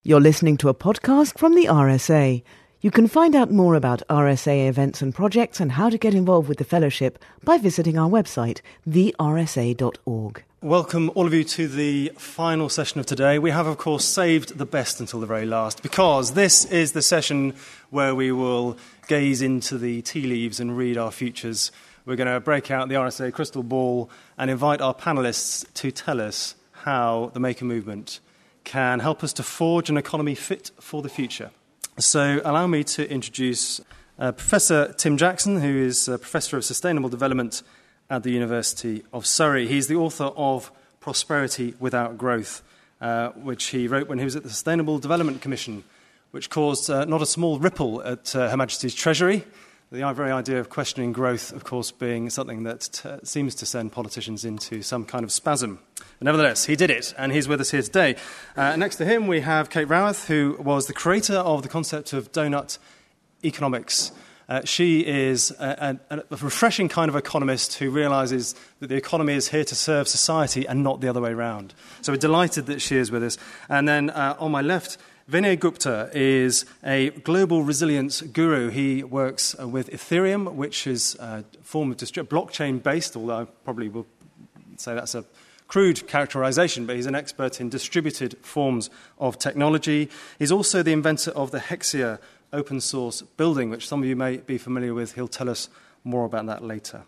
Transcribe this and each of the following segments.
You're listening to a podcast from the RSA. You can find out more about RSA events and projects and how to get involved with the fellowship by visiting our website, thersa.org. Welcome all of you to the final session of today. We have, of course, saved the best until the very last, because this is the session where we will gaze into the tea leaves and read our futures. We're going to break out the RSA crystal ball and invite our panellists to tell us how the Maker Movement can help us to forge an economy fit for the future. So allow me to introduce Professor Tim Jackson, who is a Professor of Sustainable Development at the University of Surrey. He's the author of Prosperity Without Growth, which he wrote when he was at the Sustainable Development Commission, which caused not a small ripple at Her Majesty's Treasury. The very idea of questioning growth, of course, being something that seems to send politicians into some kind of spasm. But nevertheless, he did it, and he's with us here today. Next to him, we have Kate Raworth, who was the creator of the concept of donut economics. She is a refreshing kind of economist who realises that the economy is here to serve society and not the other way around. So we're delighted that she is with us. And then on my left, Vinay Gupta is a global resilience guru. He works with Ethereum, which is a form of blockchain-based, although I probably will say that's a crude characterization, but he's an expert in distributed forms of technology. He's also the inventor of the Hexia open source building, which some of you may be familiar with. He'll tell us more about that later.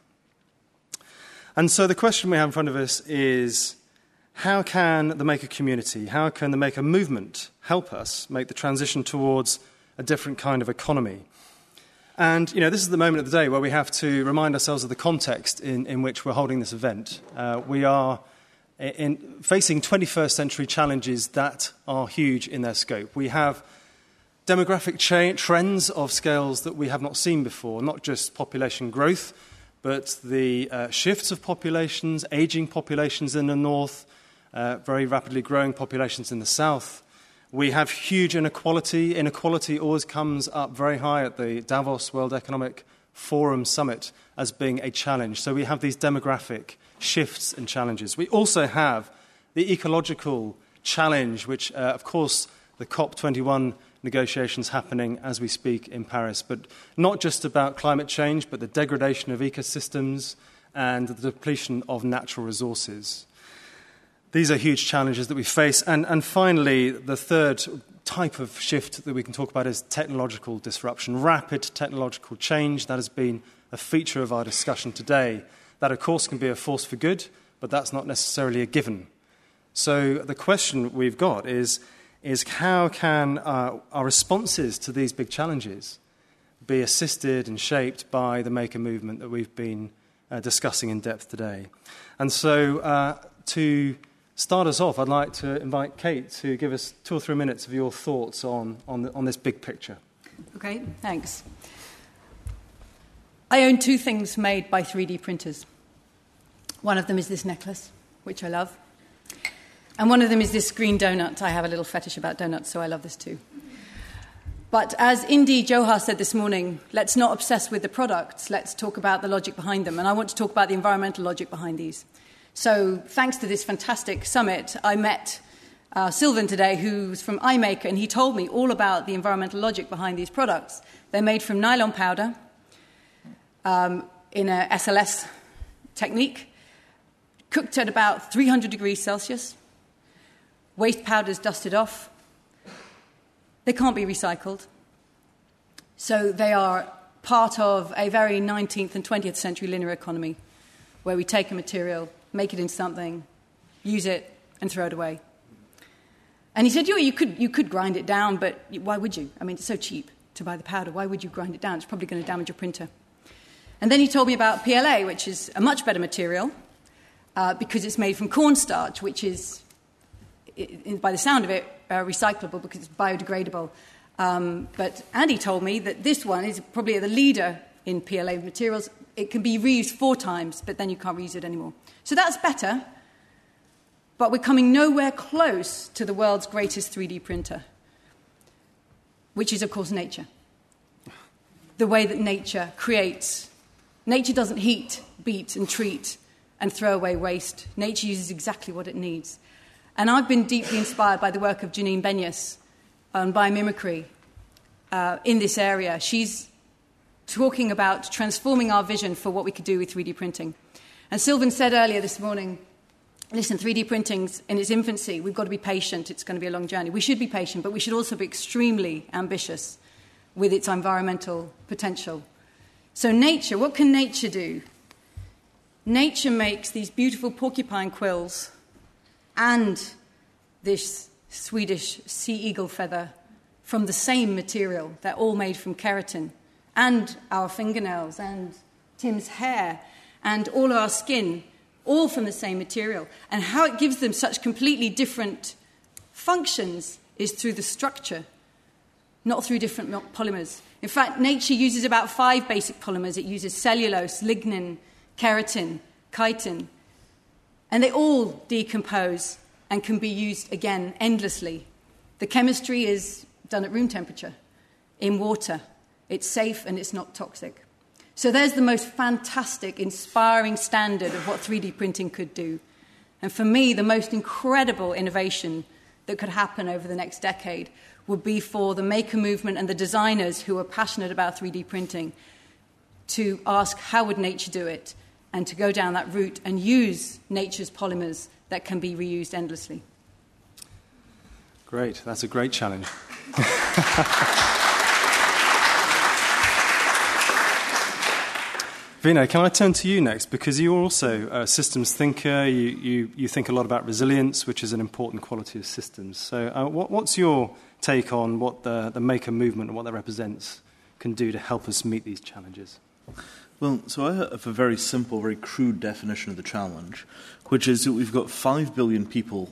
And so the question we have in front of us is, how can the Maker community, how can the Maker movement help us make the transition towards a different kind of economy? And, you know, this is the moment of the day where we have to remind ourselves of the context in which we're holding this event. We are facing 21st century challenges that are huge in their scope. We have demographic trends of scales that we have not seen before, not just population growth, but the shifts of populations, aging populations in the north, very rapidly growing populations in the south. We have huge inequality. Inequality always comes up very high at the Davos World Economic Forum Summit as being a challenge. So we have these demographic shifts and challenges. We also have the ecological challenge, which, of course, the COP21 negotiations happening as we speak in Paris, but not just about climate change, but the degradation of ecosystems and the depletion of natural resources. These are huge challenges that we face. And finally, the third type of shift that we can talk about is technological disruption, rapid technological change. That has been a feature of our discussion today. That, of course, can be a force for good, but that's not necessarily a given. So the question we've got is how can our responses to these big challenges be assisted and shaped by the Maker movement that we've been discussing in depth today? And so to start us off, I'd like to invite Kate to give us 2 or 3 minutes of your thoughts on this big picture. Okay, thanks. I own 2 things made by 3D printers. One of them is this necklace, which I love. And one of them is this green donut. I have a little fetish about donuts, so I love this too. But as Indy Johar said this morning, let's not obsess with the products. Let's talk about the logic behind them. And I want to talk about the environmental logic behind these. So thanks to this fantastic summit, I met Sylvan today, who's from iMaker, and he told me all about the environmental logic behind these products. They're made from nylon powder in a SLS technique, cooked at about 300 degrees Celsius. Waste powders dusted off. They can't be recycled. So they are part of a very 19th and 20th century linear economy where we take a material, make it into something, use it, and throw it away. And he said, you could grind it down, but why would you? I mean, it's so cheap to buy the powder. Why would you grind it down? It's probably going to damage your printer. And then he told me about PLA, which is a much better material because it's made from cornstarch, which is, by the sound of it, recyclable because it's biodegradable. But Andy told me that this one is probably the leader in PLA materials. It can be reused 4 times, but then you can't reuse it anymore. So that's better, but we're coming nowhere close to the world's greatest 3D printer, which is, of course, nature. The way that nature creates. Nature doesn't heat, beat, and treat and throw away waste. Nature uses exactly what it needs. And I've been deeply inspired by the work of Janine Benyus, on biomimicry in this area. She's talking about transforming our vision for what we could do with 3D printing. And Sylvan said earlier this morning, listen, 3D printing's in its infancy. We've got to be patient. It's going to be a long journey. We should be patient, but we should also be extremely ambitious with its environmental potential. So nature, what can nature do? Nature makes these beautiful porcupine quills and this Swedish sea eagle feather from the same material. They're all made from keratin. And our fingernails and Tim's hair and all of our skin, all from the same material. And how it gives them such completely different functions is through the structure, not through different polymers. In fact, nature uses about 5 basic polymers. It uses cellulose, lignin, keratin, chitin. And they all decompose and can be used again endlessly. The chemistry is done at room temperature, in water. It's safe and it's not toxic. So there's the most fantastic, inspiring standard of what 3D printing could do. And for me, the most incredible innovation that could happen over the next decade would be for the maker movement and the designers who are passionate about 3D printing to ask how would nature do it, and to go down that route and use nature's polymers that can be reused endlessly. Great, that's a great challenge. Vino, can I turn to you next? Because you're also a systems thinker. You think a lot about resilience, which is an important quality of systems. So what's your take on what the maker movement and what that represents can do to help us meet these challenges? Well, so I have a very simple, very crude definition of the challenge, which is that we've got 5 billion people,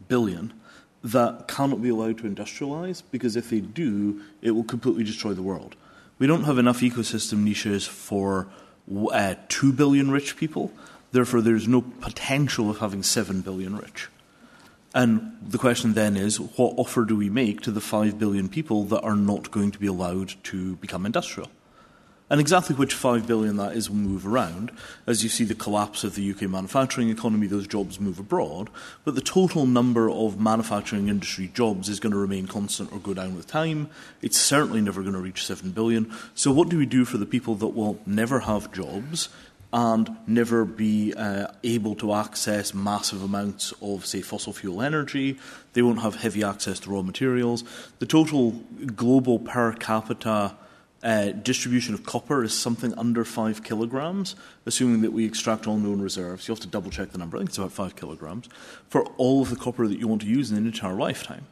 that cannot be allowed to industrialize, because if they do, it will completely destroy the world. We don't have enough ecosystem niches for 2 billion rich people. Therefore, there's no potential of having 7 billion rich. And the question then is, what offer do we make to the 5 billion people that are not going to be allowed to become industrial? And exactly which 5 billion that is will move around. As you see the collapse of the UK manufacturing economy, those jobs move abroad. But the total number of manufacturing industry jobs is going to remain constant or go down with time. It's certainly never going to reach 7 billion. So what do we do for the people that will never have jobs and never be able to access massive amounts of, say, fossil fuel energy? They won't have heavy access to raw materials. The total global per capita distribution of copper is something under 5 kilograms, assuming that we extract all known reserves. You have to double-check the number. I think it's about 5 kilograms for all of the copper that you want to use in an entire lifetime.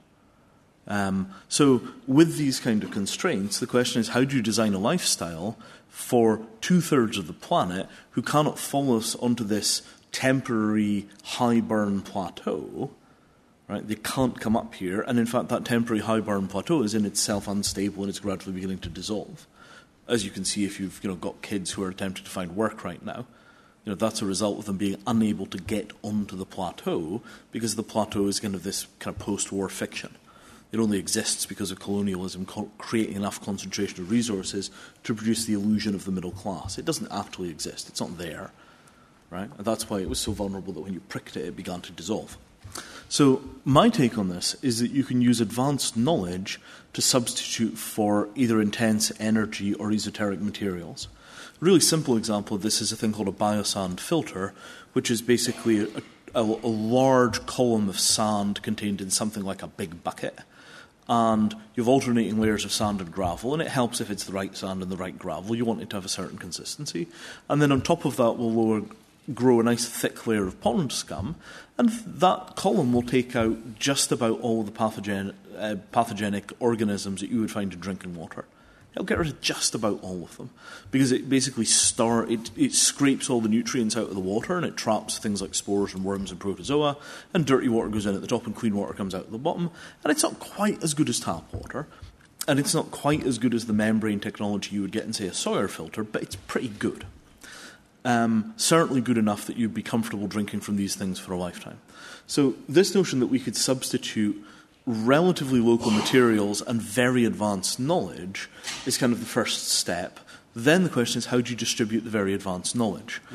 So with these kind of constraints, the question is, how do you design a lifestyle for 2/3 of the planet who cannot follow us onto this temporary high-burn plateau? Right? They can't come up here, and in fact that temporary high-burn plateau is in itself unstable and it's gradually beginning to dissolve. As you can see if you've got kids who are attempting to find work right now, that's a result of them being unable to get onto the plateau, because the plateau is kind of this kind of post-war fiction. It only exists because of colonialism creating enough concentration of resources to produce the illusion of the middle class. It doesn't actually exist. It's not there. Right? And that's why it was so vulnerable that when you pricked it, it began to dissolve. So my take on this is that you can use advanced knowledge to substitute for either intense energy or esoteric materials. A really simple example of this is a thing called a biosand filter, which is basically a large column of sand contained in something like a big bucket. And you have alternating layers of sand and gravel, and it helps if it's the right sand and the right gravel. You want it to have a certain consistency. And then on top of that, we'll grow a nice thick layer of pond scum, and that column will take out just about all the pathogenic organisms that you would find in drinking water. It'll get rid of just about all of them, because it basically it scrapes all the nutrients out of the water, and it traps things like spores and worms and protozoa, and dirty water goes in at the top and clean water comes out at the bottom. And it's not quite as good as tap water, and it's not quite as good as the membrane technology you would get in, say, a Sawyer filter, but it's pretty good. Certainly good enough that you'd be comfortable drinking from these things for a lifetime. So this notion that we could substitute relatively local materials and very advanced knowledge is kind of the first step. Then the question is, how do you distribute the very advanced knowledge?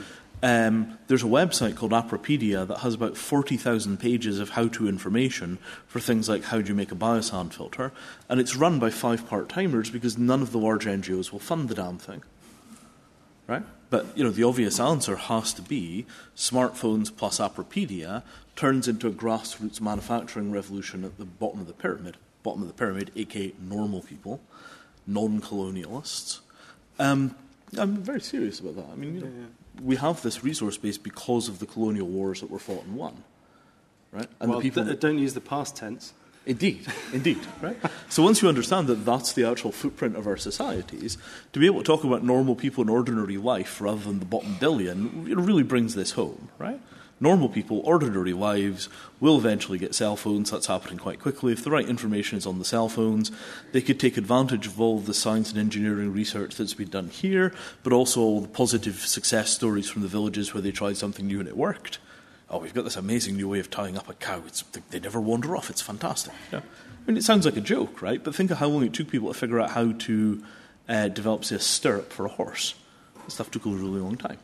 There's a website called Apropedia that has about 40,000 pages of how-to information for things like how do you make a biosand filter, and it's run by 5 part-timers because none of the large NGOs will fund the damn thing. Right? But, the obvious answer has to be smartphones plus Apropedia turns into a grassroots manufacturing revolution at the bottom of the pyramid. Bottom of the pyramid, aka normal people, non-colonialists. I'm very serious about that. I mean, we have this resource base because of the colonial wars that were fought and won, right? And well, the people don't use the past tense. Indeed, right? So once you understand that that's the actual footprint of our societies, to be able to talk about normal people in ordinary life rather than the bottom billion, it really brings this home, right? Normal people, ordinary lives, will eventually get cell phones. That's happening quite quickly. If the right information is on the cell phones, they could take advantage of all the science and engineering research that's been done here, but also all the positive success stories from the villages where they tried something new and it worked. Oh, we've got this amazing new way of tying up a cow. They never wander off. It's fantastic. Yeah. I mean, it sounds like a joke, right? But think of how long it took people to figure out how to develop, say, a stirrup for a horse. That stuff took a really long time.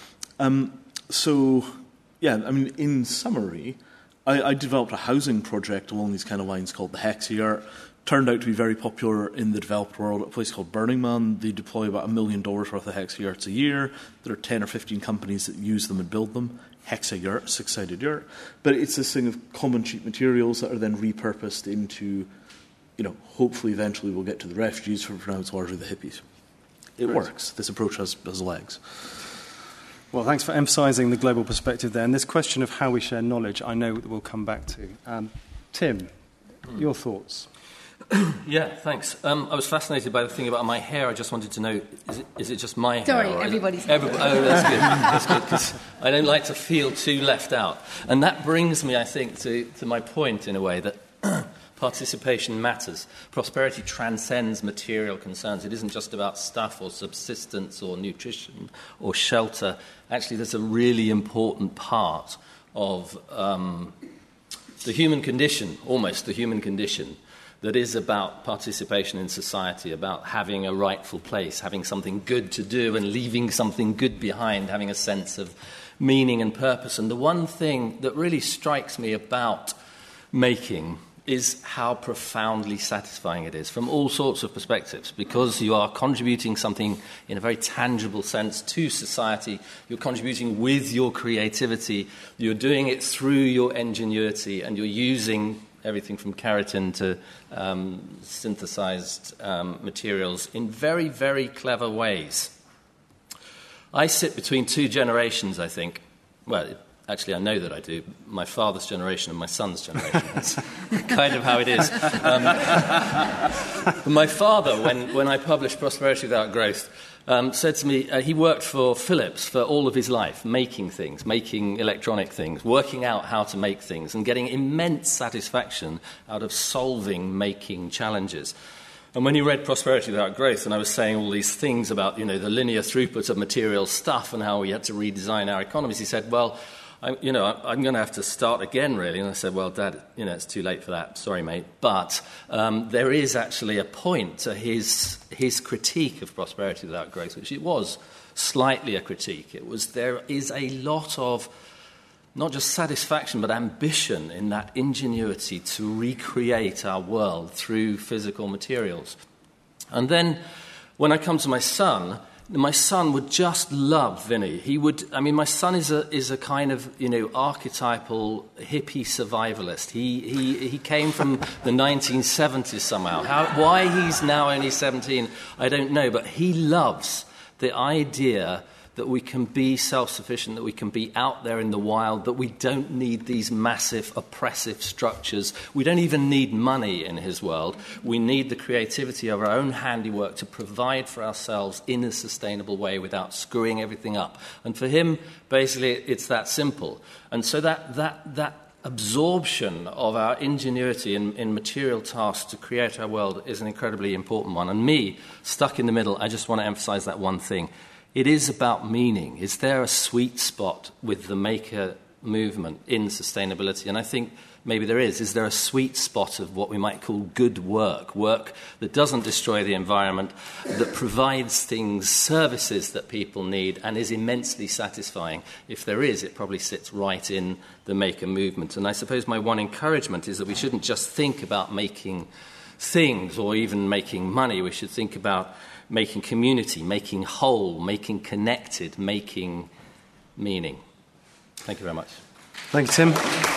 In summary, I developed a housing project along these kind of lines called the Hexayurt. Turned out to be very popular in the developed world at a place called Burning Man. They deploy about $1 million worth of Hexayurts a year. There are 10 or 15 companies that use them and build them. Hexayurt, 6-sided yurt. But it's this thing of common cheap materials that are then repurposed into, hopefully eventually we'll get to the refugees, for now it's largely the hippies. It works. This approach has legs. Well, thanks for emphasising the global perspective there. And this question of how we share knowledge, I know that we'll come back to. Tim, your thoughts? Yeah, thanks. I was fascinated by the thing about my hair. I just wanted to know, is it just my hair? Sorry, everybody's hair. Oh, that's good. That's good, because I don't like to feel too left out. And that brings me, I think, to my point, in a way, that participation matters. Prosperity transcends material concerns. It isn't just about stuff or subsistence or nutrition or shelter. Actually, there's a really important part of the human condition, almost the human condition, that is about participation in society, about having a rightful place, having something good to do and leaving something good behind, having a sense of meaning and purpose. And the one thing that really strikes me about making is how profoundly satisfying it is from all sorts of perspectives, because you are contributing something in a very tangible sense to society. You're contributing with your creativity. You're doing it through your ingenuity, and you're using everything from keratin to synthesized materials in very, very clever ways. I sit between 2 generations, I think. Well, actually, I know that I do. My father's generation and my son's generation. That's kind of how it is. My father, when I published Prosperity Without Growth, said to me, he worked for Philips for all of his life, making things, making electronic things, working out how to make things, and getting immense satisfaction out of solving making challenges. And when he read Prosperity Without Growth, and I was saying all these things about, the linear throughput of material stuff and how we had to redesign our economies, he said, well, I'm going to have to start again, really. And I said, well, Dad, it's too late for that. Sorry, mate. But there is actually a point to his critique of Prosperity Without Growth, which it was slightly a critique. There is a lot of not just satisfaction, but ambition in that ingenuity to recreate our world through physical materials. And then when I come to my son would just love Vinny. My son is a kind of, archetypal hippie survivalist. He came from the 1970s somehow. Why he's now only 17, I don't know, but he loves the idea that we can be self-sufficient, that we can be out there in the wild, that we don't need these massive oppressive structures. We don't even need money in his world. We need the creativity of our own handiwork to provide for ourselves in a sustainable way without screwing everything up. And for him, basically, it's that simple. And so that absorption of our ingenuity in material tasks to create our world is an incredibly important one. And me, stuck in the middle, I just want to emphasize that one thing. It is about meaning. Is there a sweet spot with the maker movement in sustainability? And I think maybe there is. Is there a sweet spot of what we might call good work that doesn't destroy the environment, that provides things, services that people need, and is immensely satisfying? If there is, it probably sits right in the maker movement. And I suppose my one encouragement is that we shouldn't just think about making things or even making money. We should think about making community, making whole, making connected, making meaning. Thank you very much. Thank you, Tim.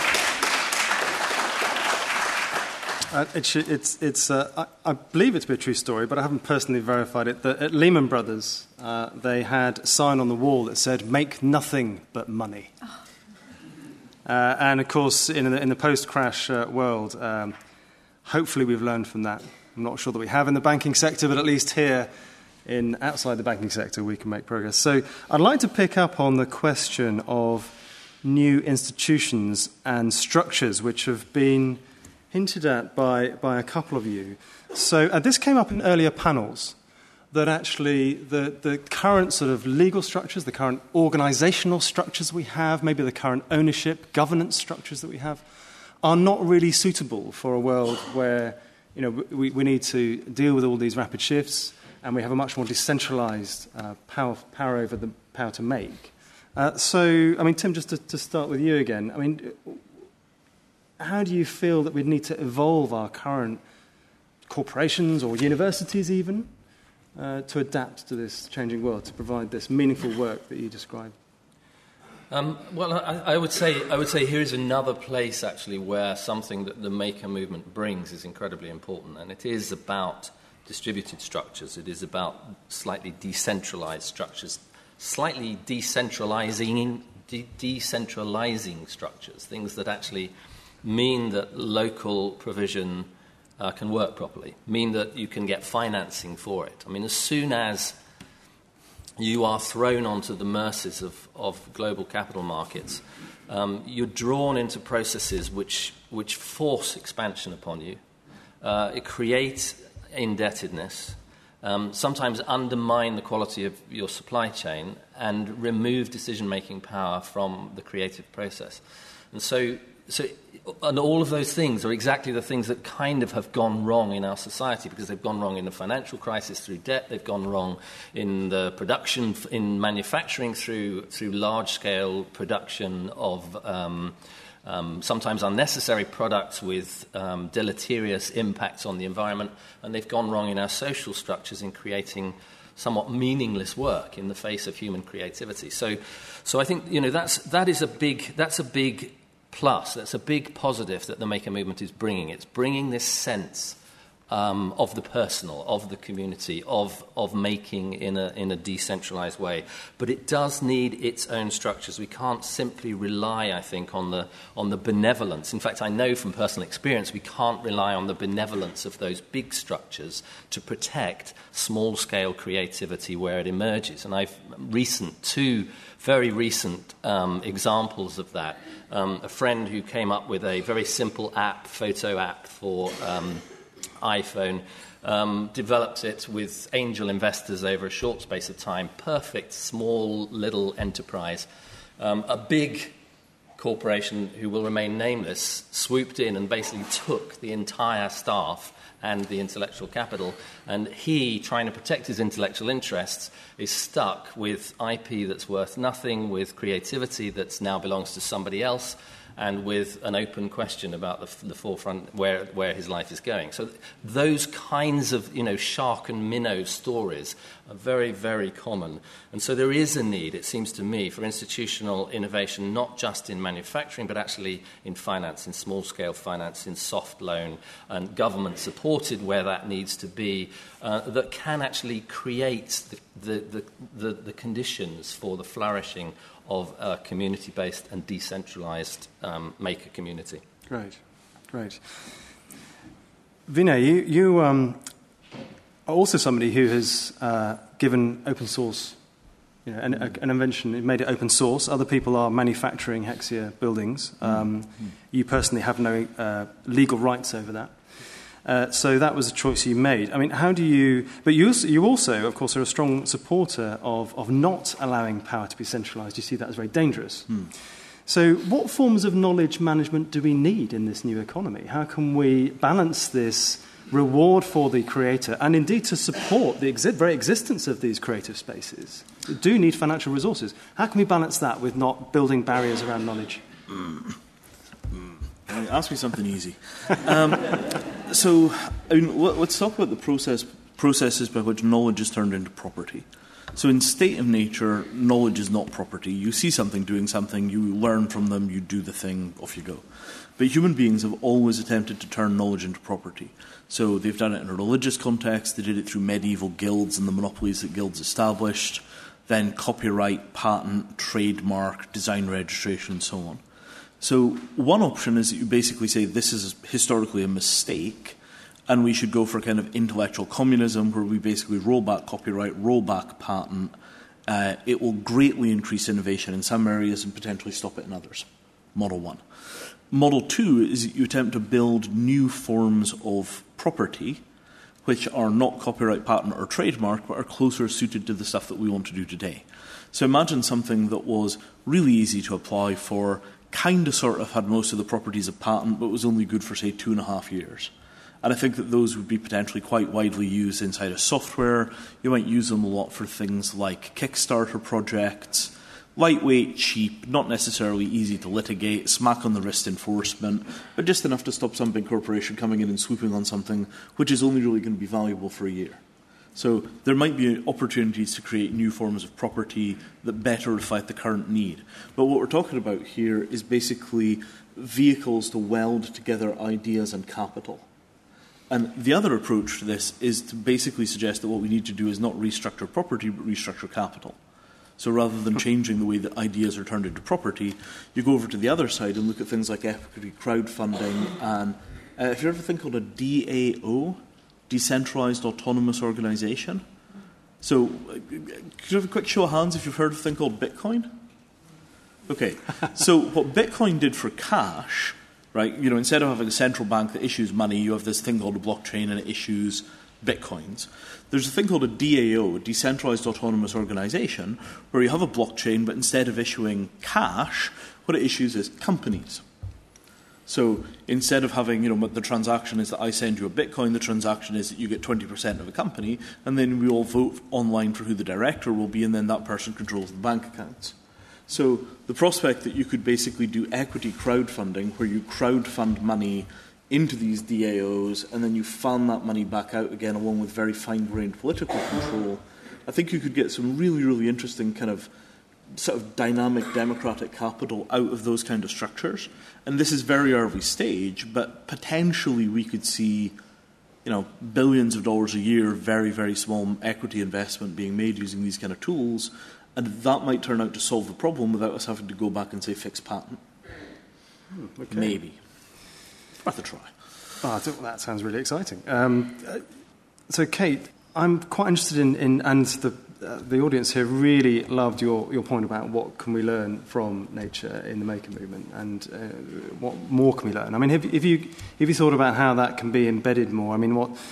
I believe it to be a true story, but I haven't personally verified it, that at Lehman Brothers, they had a sign on the wall that said, "Make nothing but money." Oh. And, of course, in the post-crash world, hopefully we've learned from that. I'm not sure that we have in the banking sector, but at least here, outside the banking sector, we can make progress. So I'd like to pick up on the question of new institutions and structures, which have been hinted at by a couple of you. So this came up in earlier panels, that actually the current sort of legal structures, the current organizational structures we have, maybe the current ownership, governance structures that we have, are not really suitable for a world where we need to deal with all these rapid shifts, and we have a much more decentralized power over the power to make. So, I mean, Tim, just to start with you again, I mean, how do you feel that we'd need to evolve our current corporations or universities even to adapt to this changing world, to provide this meaningful work that you described? Well, I would say here is another place actually where something that the maker movement brings is incredibly important, and it is about distributed structures. It is about slightly decentralized structures, slightly decentralizing structures, things that actually mean that local provision can work properly, mean that you can get financing for it. I mean, as soon as you are thrown onto the mercies of global capital markets, you're drawn into processes which force expansion upon you. It creates indebtedness, sometimes undermine the quality of your supply chain, and remove decision-making power from the creative process. And all of those things are exactly the things that kind of have gone wrong in our society, because they've gone wrong in the financial crisis through debt, they've gone wrong in the production, in manufacturing through large-scale production of sometimes unnecessary products with deleterious impacts on the environment, and they've gone wrong in our social structures in creating somewhat meaningless work in the face of human creativity. So I think that's a big plus. That's a big positive that the maker movement is bringing. It's bringing this sense of the personal, of the community, of making in a decentralized way. But it does need its own structures. We can't simply rely, I think, on the benevolence. In fact, I know from personal experience we can't rely on the benevolence of those big structures to protect small-scale creativity where it emerges. And I've two very recent examples of that. A friend who came up with a very simple photo app for iPhone, developed it with angel investors over a short space of time. Perfect, small, little enterprise. A big corporation who will remain nameless swooped in and basically took the entire staff and the intellectual capital, and he, trying to protect his intellectual interests, is stuck with IP that's worth nothing, with creativity that now belongs to somebody else, and with an open question about the forefront where his life is going. So those kinds of shark and minnow stories are very, very common. And so there is a need, it seems to me, for institutional innovation, not just in manufacturing, but actually in finance, in small-scale finance, in soft loan, and government-supported where that needs to be, that can actually create the conditions for the flourishing of a community-based and decentralized maker community. Great. Vinay, you are also somebody who has given open source, an invention, made it open source. Other people are manufacturing Hexia buildings. You personally have no legal rights over that. So that was a choice you made. I mean, how do you... But you also, of course, are a strong supporter of not allowing power to be centralised. You see that as very dangerous. So what forms of knowledge management do we need in this new economy? How can we balance this reward for the creator and indeed to support the very existence of these creative spaces? We do need financial resources. How can we balance that with not building barriers around knowledge? Ask me something easy. Let's talk about the processes by which knowledge is turned into property. So in state of nature, knowledge is not property. You see something doing something, you learn from them, you do the thing, off you go. But human beings have always attempted to turn knowledge into property. So they've done it in a religious context, they did it through medieval guilds and the monopolies that guilds established, then copyright, patent, trademark, design registration, and so on. So one option is that you basically say this is historically a mistake and we should go for kind of intellectual communism where we basically roll back copyright, roll back patent. It will greatly increase innovation in some areas and potentially stop it in others. Model 1. Model 2 is that you attempt to build new forms of property which are not copyright, patent or trademark but are closer suited to the stuff that we want to do today. So imagine something that was really easy to apply for, kind of sort of had most of the properties of patent but was only good for, say, 2.5 years. And I think that those would be potentially quite widely used inside of software. You might use them a lot for things like Kickstarter projects, lightweight, cheap, not necessarily easy to litigate, smack on the wrist enforcement, but just enough to stop some big corporation coming in and swooping on something which is only really going to be valuable for a year. So there might be opportunities to create new forms of property that better reflect the current need. But what we're talking about here is basically vehicles to weld together ideas and capital. And the other approach to this is to basically suggest that what we need to do is not restructure property, but restructure capital. So rather than changing the way that ideas are turned into property, you go over to the other side and look at things like equity crowdfunding. And have you ever think called a DAO, Decentralized Autonomous Organization? So could you have a quick show of hands if you've heard of a thing called Bitcoin? Okay, so what Bitcoin did for cash, right? You know, instead of having a central bank that issues money, you have this thing called a blockchain and it issues bitcoins. There's a thing called a DAO, a Decentralized Autonomous Organization, where you have a blockchain, but instead of issuing cash, what it issues is companies. So instead of having, the transaction is that I send you a Bitcoin, the transaction is that you get 20% of a company, and then we all vote online for who the director will be, and then that person controls the bank accounts. So the prospect that you could basically do equity crowdfunding, where you crowdfund money into these DAOs and then you fan that money back out again along with very fine-grained political control, I think you could get some really, really interesting kind of sort of dynamic democratic capital out of those kind of structures. And this is very early stage, but potentially we could see billions of dollars a year, very, very small equity investment being made using these kind of tools. And that might turn out to solve the problem without us having to go back and say fix patent. Okay. Maybe. Worth a try. That sounds really exciting. So, Kate, I'm quite interested in and the audience here really loved your point about what can we learn from nature in the maker movement and what more can we learn. I mean, have you thought about how that can be embedded more? I mean,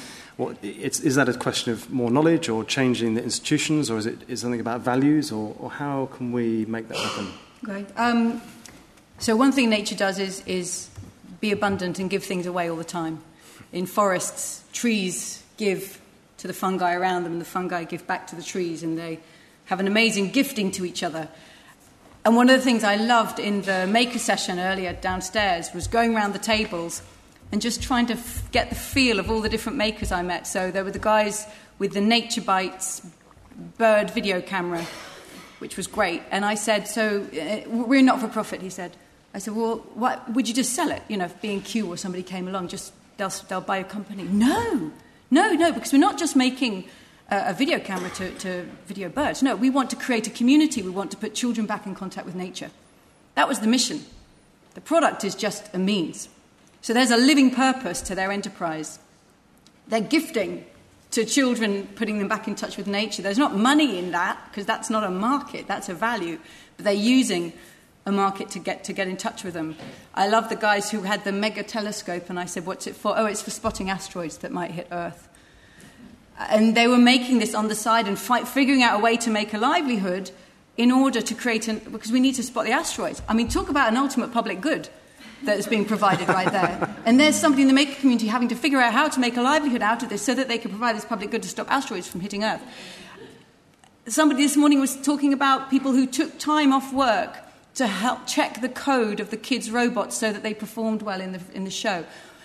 is that a question of more knowledge or changing the institutions, or is something about values, or how can we make that happen? Great. So one thing nature does is be abundant and give things away all the time. In forests, trees give to the fungi around them, and the fungi give back to the trees, and they have an amazing gifting to each other. And one of the things I loved in the maker session earlier downstairs was going around the tables and just trying to get the feel of all the different makers I met. So there were the guys with the Nature Bytes bird video camera, which was great. And I said, so we're not for profit, he said. I said, well, what, would you just sell it? If B&Q or somebody came along, just they'll buy a company. No, because we're not just making a video camera to video birds. No, we want to create a community. We want to put children back in contact with nature. That was the mission. The product is just a means. So there's a living purpose to their enterprise. They're gifting to children, putting them back in touch with nature. There's not money in that, because that's not a market, that's a value. But they're using a market to get in touch with them. I love the guys who had the mega telescope, and I said, what's it for? Oh, it's for spotting asteroids that might hit Earth. And they were making this on the side and figuring out a way to make a livelihood in order to create because we need to spot the asteroids. I mean, talk about an ultimate public good that is being provided right there. And there's somebody in the maker community having to figure out how to make a livelihood out of this so that they can provide this public good to stop asteroids from hitting Earth. Somebody this morning was talking about people who took time off work to help check the code of the kids' robots so that they performed well in the show.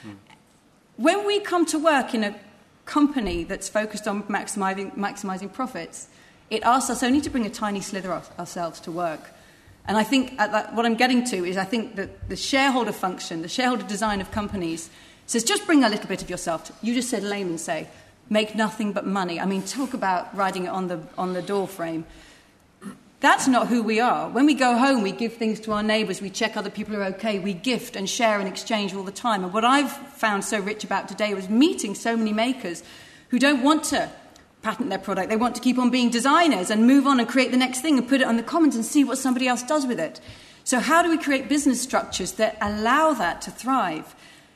When we come to work in a company that's focused on maximising profits, it asks us only to bring a tiny slither of ourselves to work. And I think what I'm getting to is I think that the shareholder function, the shareholder design of companies, says just bring a little bit of yourself. You just said layman say, make nothing but money. I mean, talk about writing it on the door frame. That's not who we are. When we go home, we give things to our neighbours, we check other people are okay, we gift and share and exchange all the time. And what I've found so rich about today was meeting so many makers who don't want to patent their product. They want to keep on being designers and move on and create the next thing and put it on the commons and see what somebody else does with it. So how do we create business structures that allow that to thrive?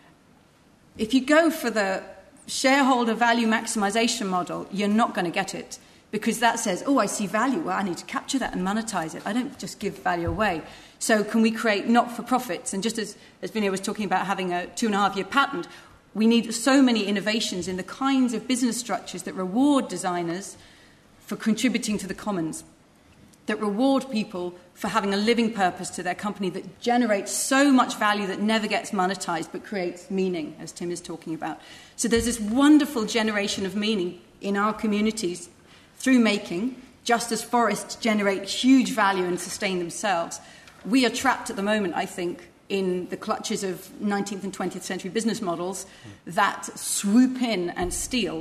If you go for the shareholder value maximization model, you're not going to get it, because that says, oh, I see value. Well, I need to capture that and monetize it. I don't just give value away. So can we create not-for-profits? And just as Vinay was talking about having a 2.5-year patent, we need so many innovations in the kinds of business structures that reward designers for contributing to the commons, that reward people for having a living purpose to their company, that generates so much value that never gets monetized but creates meaning, as Tim is talking about. So there's this wonderful generation of meaning in our communities through making, just as forests generate huge value and sustain themselves. We are trapped at the moment, I think, in the clutches of 19th and 20th century business models that swoop in and steal.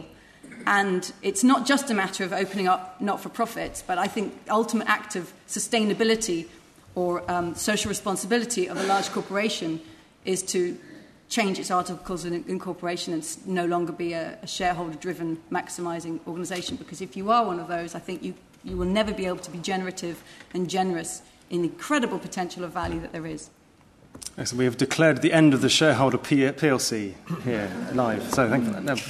And it's not just a matter of opening up not-for-profits, but I think the ultimate act of sustainability or social responsibility of a large corporation is to change its articles of incorporation and no longer be a shareholder-driven maximising organisation. Because if you are one of those, I think you will never be able to be generative and generous in the incredible potential of value that there is. So we have declared the end of the shareholder PLC here live. So thank you for that. No,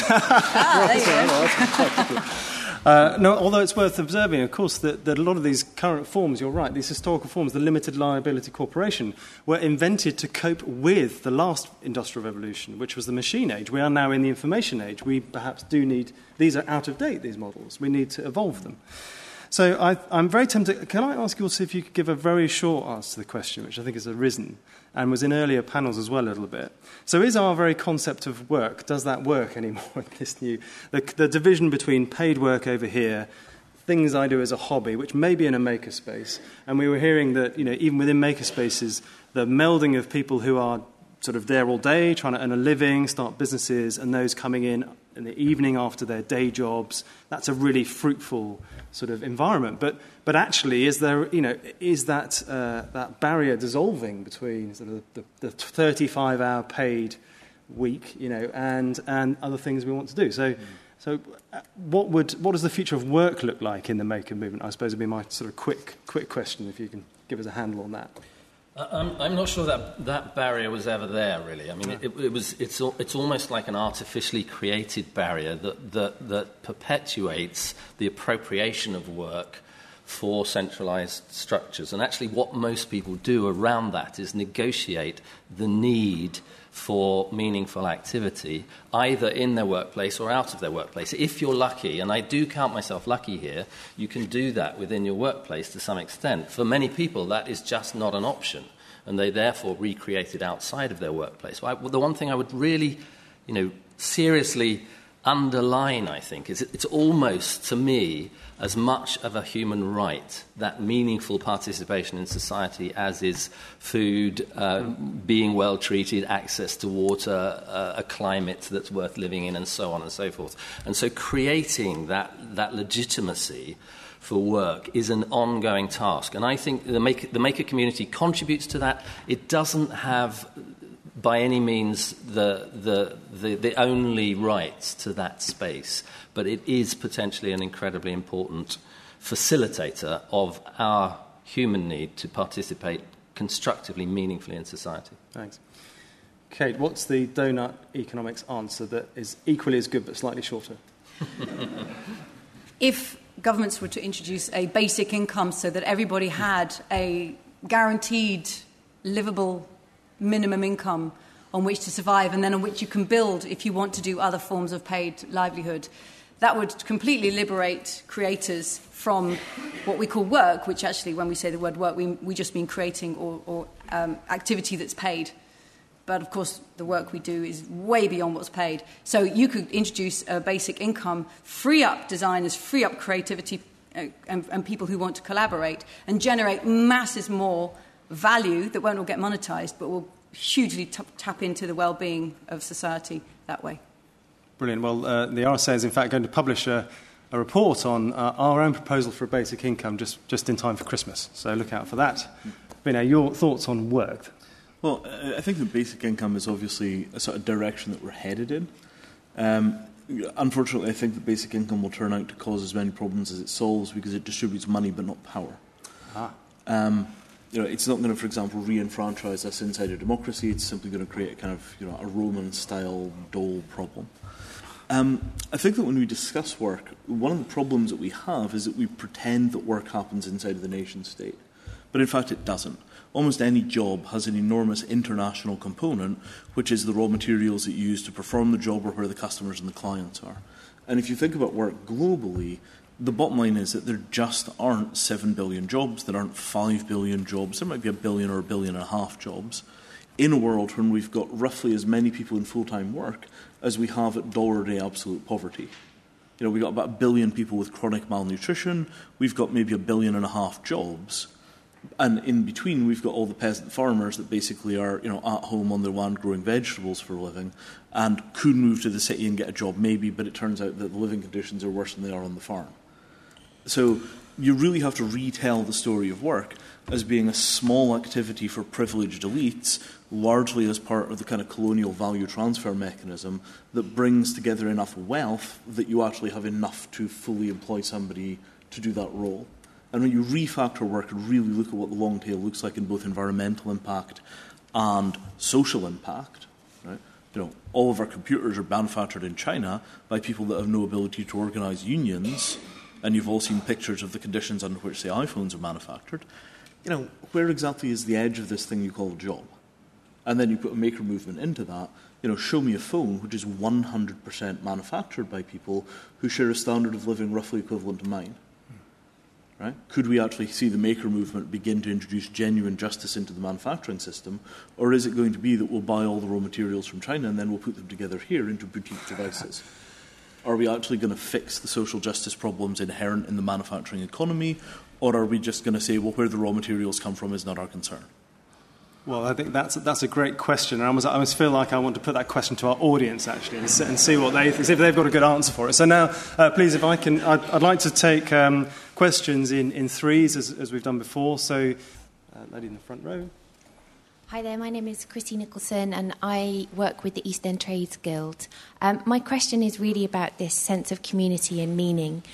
that's no, although it's worth observing, of course, that a lot of these current forms, you're right, these historical forms, the limited liability corporation, were invented to cope with the last industrial revolution, which was the machine age. We are now in the information age. We perhaps do need, these are out of date, these models. We need to evolve them. So I'm very tempted. Can I ask you also if you could give a very short answer to the question, which I think has arisen and was in earlier panels as well a little bit. So is our very concept of work, does that work anymore in this new, the division between paid work over here, things I do as a hobby, which may be in a makerspace, and we were hearing that, you know, even within makerspaces, the melding of people who are sort of there all day, trying to earn a living, start businesses, and those coming in the evening after their day jobs, that's a really fruitful sort of environment. But actually, is there, you know, is that that barrier dissolving between sort of the 35-hour paid week, you know, and other things we want to do? So what does the future of work look like in the maker movement? I suppose would be my sort of quick question, if you can give us a handle on that. I'm not sure that barrier was ever there, really. I mean, it's almost like an artificially created barrier that perpetuates the appropriation of work for centralised structures. And actually what most people do around that is negotiate the need for meaningful activity, either in their workplace or out of their workplace. If you're lucky, and I do count myself lucky here, you can do that within your workplace to some extent. For many people, that is just not an option, and they therefore recreate it outside of their workplace. The one thing I would really, you know, seriously underline, I think, is it's almost, to me, as much of a human right, that meaningful participation in society, as is food, being well treated, access to water, a climate that's worth living in, and so on and so forth. And so creating that legitimacy for work is an ongoing task. And I think the maker community contributes to that. It doesn't have, by any means, the only rights to that space, but it is potentially an incredibly important facilitator of our human need to participate constructively, meaningfully in society. Thanks. Kate, what's the donut economics answer that is equally as good but slightly shorter? If governments were to introduce a basic income so that everybody had a guaranteed livable minimum income on which to survive and then on which you can build if you want to do other forms of paid livelihood. That would completely liberate creators from what we call work, which actually, when we say the word work, we just mean creating or activity that's paid. But, of course, the work we do is way beyond what's paid. So you could introduce a basic income, free up designers, free up creativity and people who want to collaborate, and generate masses more value that won't all get monetized, but will hugely tap into the well-being of society that way. Brilliant. Well, the RSA is, in fact, going to publish a report on our own proposal for a basic income just in time for Christmas. So look out for that. Vinay, your thoughts on work? Well, I think the basic income is obviously a sort of direction that we're headed in. Unfortunately, I think the basic income will turn out to cause as many problems as it solves because it distributes money but not power. It's not going to, for example, re-enfranchise us inside a democracy. It's simply going to create a kind of, a Roman-style dole problem. I think that when we discuss work, one of the problems that we have is that we pretend that work happens inside of the nation-state. But in fact, it doesn't. Almost any job has an enormous international component, which is the raw materials that you use to perform the job or where the customers and the clients are. And if you think about work globally, the bottom line is that there just aren't 7 billion jobs, there aren't 5 billion jobs, there might be 1 billion or 1.5 billion jobs in a world when we've got roughly as many people in full-time work as we have at dollar-a-day absolute poverty. We've got about 1 billion people with chronic malnutrition, we've got maybe 1.5 billion jobs. And in between, we've got all the peasant farmers that basically are, at home on their land growing vegetables for a living and could move to the city and get a job maybe, but it turns out that the living conditions are worse than they are on the farm. So you really have to retell the story of work as being a small activity for privileged elites, largely as part of the kind of colonial value transfer mechanism that brings together enough wealth that you actually have enough to fully employ somebody to do that role. And when you refactor work and really look at what the long tail looks like in both environmental impact and social impact, right? All of our computers are manufactured in China by people that have no ability to organise unions, and you've all seen pictures of the conditions under which the iPhones are manufactured. Where exactly is the edge of this thing you call a job? And then you put a maker movement into that. Show me a phone which is 100% manufactured by people who share a standard of living roughly equivalent to mine. Right? Could we actually see the maker movement begin to introduce genuine justice into the manufacturing system, or is it going to be that we'll buy all the raw materials from China and then we'll put them together here into boutique devices? Are we actually going to fix the social justice problems inherent in the manufacturing economy, or are we just going to say, well, where the raw materials come from is not our concern? Well, I think that's a great question, and I almost feel like I want to put that question to our audience actually, and see what they think, see if they've got a good answer for it. So now, please, if I can, I'd like to take questions in threes as we've done before. So, lady in the front row. Hi there, my name is Chrissy Nicholson and I work with the East End Trades Guild. My question is really about this sense of community and meaning.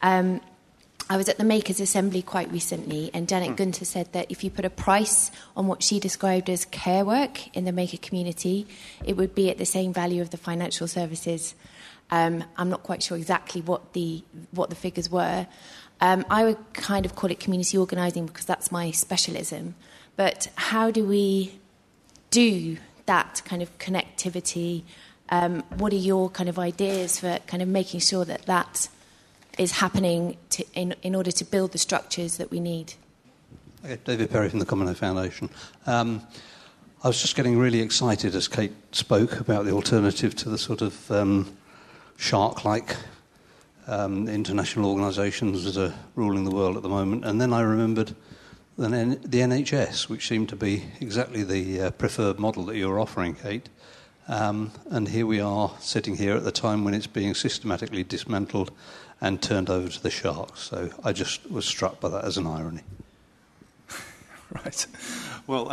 I was at the Makers Assembly quite recently, and Janet Gunter said that if you put a price on what she described as care work in the maker community, it would be at the same value of the financial services. I'm not quite sure exactly what the figures were. I would kind of call it community organising because that's my specialism. But how do we do that kind of connectivity? What are your kind of ideas for kind of making sure that is happening in order to build the structures that we need? Okay, David Perry from the Common Foundation. I was just getting really excited as Kate spoke about the alternative to the sort of shark-like international organisations that are ruling the world at the moment. And then I remembered the NHS, which seemed to be exactly the preferred model that you were offering, Kate. And here we are sitting here at the time when it's being systematically dismantled and turned over to the sharks. So I just was struck by that as an irony. Right. Well,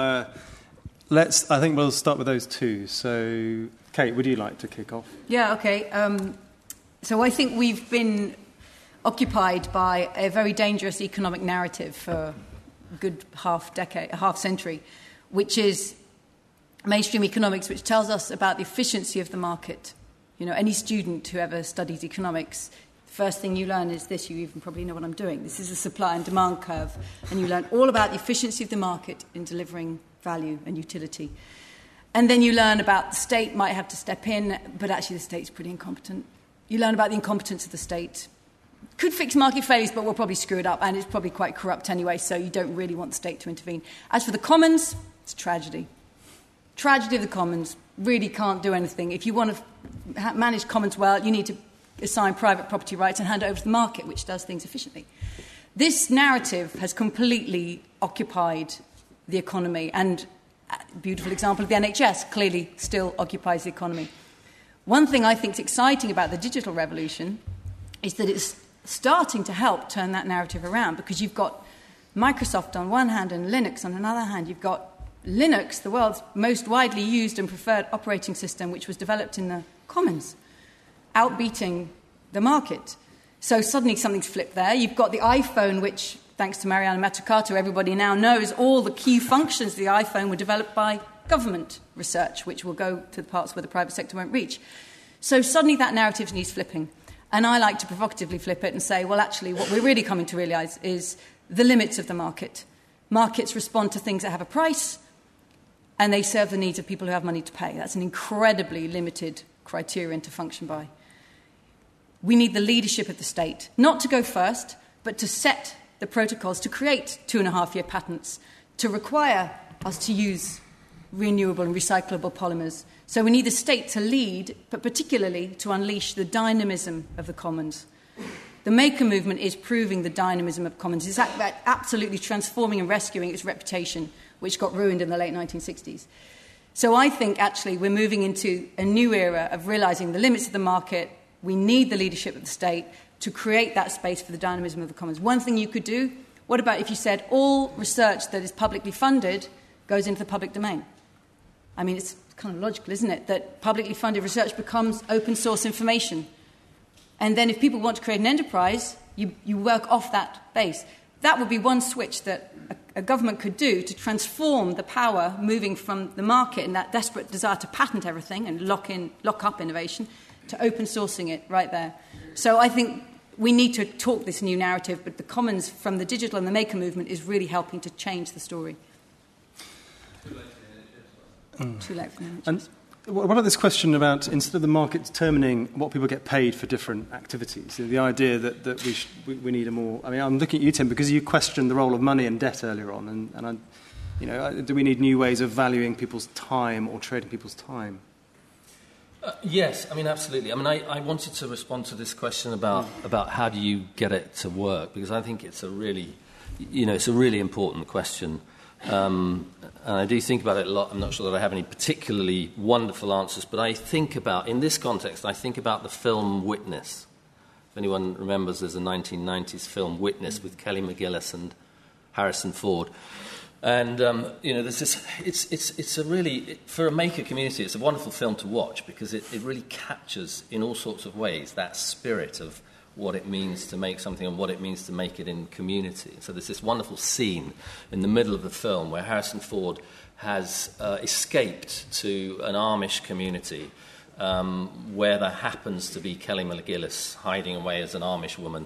I think we'll start with those two. So, Kate, would you like to kick off? Yeah, okay. So I think we've been occupied by a very dangerous economic narrative for a good half century, which is mainstream economics, which tells us about the efficiency of the market. Any student who ever studies economics The first thing you learn is this. You even probably know what I'm doing. This is a supply and demand curve. And you learn all about the efficiency of the market in delivering value and utility. And then you learn about the state might have to step in, but actually the state's pretty incompetent. You learn about the incompetence of the state. Could fix market failures, but will probably screw it up, and it's probably quite corrupt anyway, so you don't really want the state to intervene. As for the commons, it's tragedy. Tragedy of the commons. Really can't do anything. If you want to manage commons well, you need to assign private property rights and hand it over to the market, which does things efficiently. This narrative has completely occupied the economy, and a beautiful example of the NHS clearly still occupies the economy. One thing I think is exciting about the digital revolution is that it's starting to help turn that narrative around, because you've got Microsoft on one hand and Linux on another hand. You've got Linux, the world's most widely used and preferred operating system, which was developed in the commons, outbeating the market. So suddenly something's flipped there. You've got the iPhone, which, thanks to Mariana Mazzucato, everybody now knows all the key functions of the iPhone were developed by government research, which will go to the parts where the private sector won't reach. So suddenly that narrative needs flipping. And I like to provocatively flip it and say, well, actually, what we're really coming to realise is the limits of the market. Markets respond to things that have a price, and they serve the needs of people who have money to pay. That's an incredibly limited criterion to function by. We need the leadership of the state, not to go first, but to set the protocols, to create 2.5-year patents, to require us to use renewable and recyclable polymers. So we need the state to lead, but particularly to unleash the dynamism of the commons. The Maker movement is proving the dynamism of commons. It's absolutely transforming and rescuing its reputation, which got ruined in the late 1960s. So I think, actually, we're moving into a new era of realising the limits of the market. We need the leadership of the state to create that space for the dynamism of the commons. One thing you could do, what about if you said all research that is publicly funded goes into the public domain? I mean, it's kind of logical, isn't it, that publicly funded research becomes open source information. And then if people want to create an enterprise, you work off that base. That would be one switch that a government could do to transform the power moving from the market and that desperate desire to patent everything and lock up innovation to open sourcing it right there. So I think we need to talk this new narrative, but the commons from the digital and the Maker movement is really helping to change the story. Too late for NHS. And what about this question about, instead of the market determining what people get paid for different activities, the idea that we need a more... I mean, I'm looking at you, Tim, because you questioned the role of money and debt earlier on, and do we need new ways of valuing people's time or trading people's time? Yes, I mean, absolutely. I mean, I wanted to respond to this question about how do you get it to work, because I think it's a really important question. And I do think about it a lot. I'm not sure that I have any particularly wonderful answers, but I think about, in this context, I think about the film Witness. If anyone remembers, there's a 1990s film, Witness, with Kelly McGillis and Harrison Ford. And, there's this, it's a really, for a maker community, it's a wonderful film to watch because it really captures in all sorts of ways that spirit of what it means to make something and what it means to make it in community. So there's this wonderful scene in the middle of the film where Harrison Ford has escaped to an Amish community where there happens to be Kelly McGillis hiding away as an Amish woman.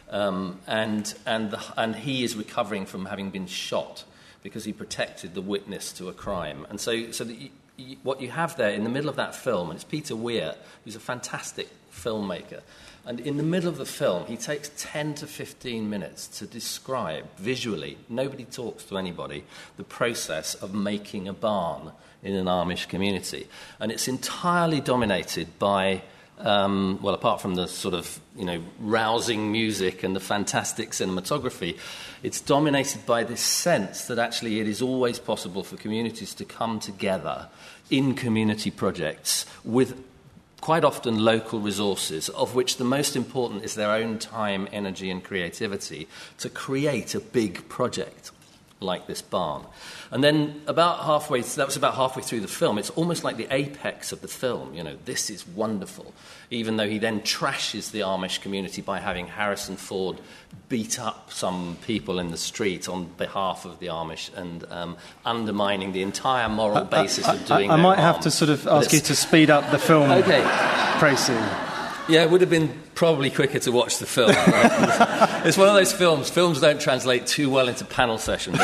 And he is recovering from having been shot because he protected the witness to a crime. And so what you have there in the middle of that film, and it's Peter Weir, who's a fantastic filmmaker, and in the middle of the film, he takes 10 to 15 minutes to describe visually, nobody talks to anybody, the process of making a barn in an Amish community. And it's entirely dominated by, apart from the sort of, rousing music and the fantastic cinematography, it's dominated by this sense that actually it is always possible for communities to come together in community projects with quite often local resources, of which the most important is their own time, energy and creativity, to create a big project like this barn. And then that was about halfway through the film, it's almost like the apex of the film, this is wonderful, even though he then trashes the Amish community by having Harrison Ford beat up some people in the street on behalf of the Amish and undermining the entire moral basis of doing I might harm. have to sort of ask you to speed up the film, okay. Tracy. Yeah, it would have been probably quicker to watch the film. It's one of those films. Films don't translate too well into panel sessions.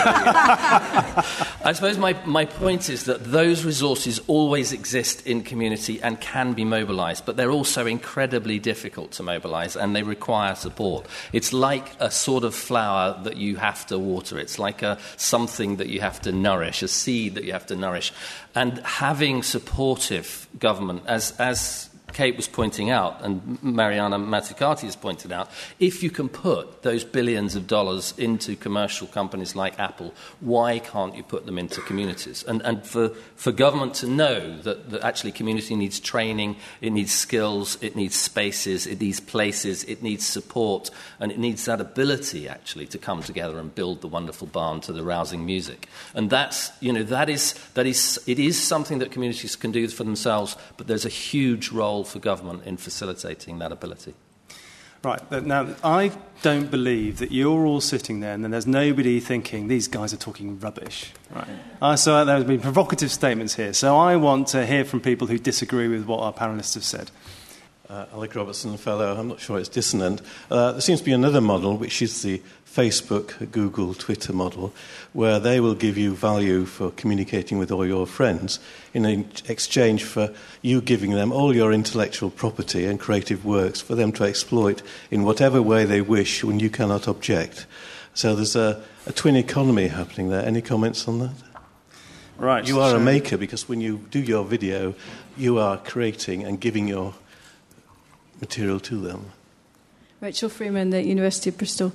I suppose my point is that those resources always exist in community and can be mobilised, but they're also incredibly difficult to mobilise and they require support. It's like a sort of flower that you have to water. It's like something that you have to nourish, a seed that you have to nourish. And having supportive government, as Kate was pointing out, and Mariana Mazzucati has pointed out, if you can put those billions of dollars into commercial companies like Apple, why can't you put them into communities? And for government to know that actually community needs training, it needs skills, it needs spaces, it needs places, it needs support, and it needs that ability actually to come together and build the wonderful barn to the rousing music. And it is something that communities can do for themselves, but there's a huge role for government in facilitating that ability. Right. Now, I don't believe that you're all sitting there and then there's nobody thinking, these guys are talking rubbish. Right. So there have been provocative statements here. So I want to hear from people who disagree with what our panellists have said. Alec Robertson, fellow, I'm not sure it's dissonant. There seems to be another model, which is the Facebook, Google, Twitter model, where they will give you value for communicating with all your friends in exchange for you giving them all your intellectual property and creative works for them to exploit in whatever way they wish when you cannot object. So there's a twin economy happening there. Any comments on that? Right. You are a maker because when you do your video, you are creating and giving your material to them. Rachel Freeman at University of Bristol.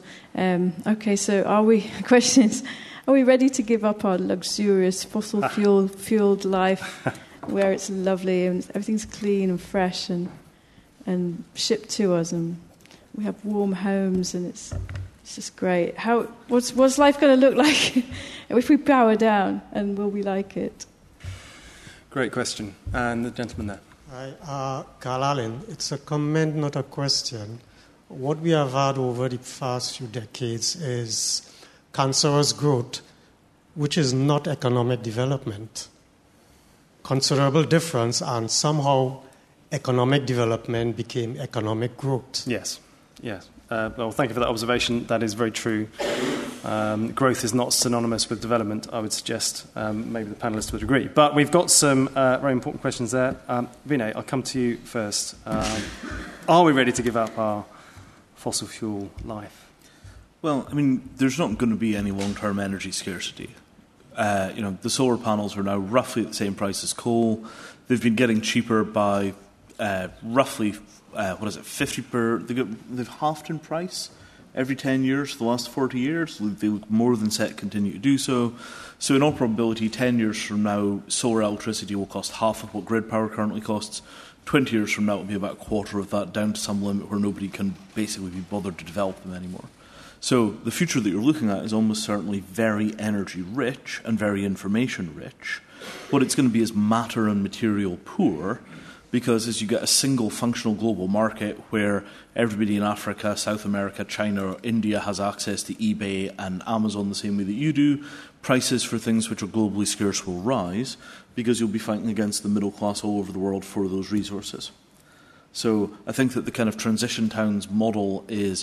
Question is, are we ready to give up our luxurious fossil fueled life where it's lovely and everything's clean and fresh and shipped to us and we have warm homes and it's just great? What's life going to look like if we power down, and will we like it? Great question. And the gentleman there. Hi, Carl Allen. It's a comment, not a question. What we have had over the past few decades is cancerous growth, which is not economic development. Considerable difference, and somehow economic development became economic growth. Yes. Well, thank you for that observation. That is very true. Growth is not synonymous with development, I would suggest. Maybe the panellists would agree. But we've got some very important questions there. Vinay, I'll come to you first. Are we ready to give up our fossil fuel life? Well, I mean, there's not going to be any long-term energy scarcity. The solar panels are now roughly at the same price as coal. They've been getting cheaper by roughly, 50 per... They've halved in price every 10 years for the last 40 years. They look more than set to continue to do so. So in all probability, 10 years from now, solar electricity will cost half of what grid power currently costs. 20 years from now, it will be about a quarter of that, down to some limit where nobody can basically be bothered to develop them anymore. So the future that you're looking at is almost certainly very energy-rich and very information-rich. What it's going to be is matter and material poor, because as you get a single functional global market where everybody in Africa, South America, China, or India has access to eBay and Amazon the same way that you do, prices for things which are globally scarce will rise because you'll be fighting against the middle class all over the world for those resources. So I think that the kind of transition towns model is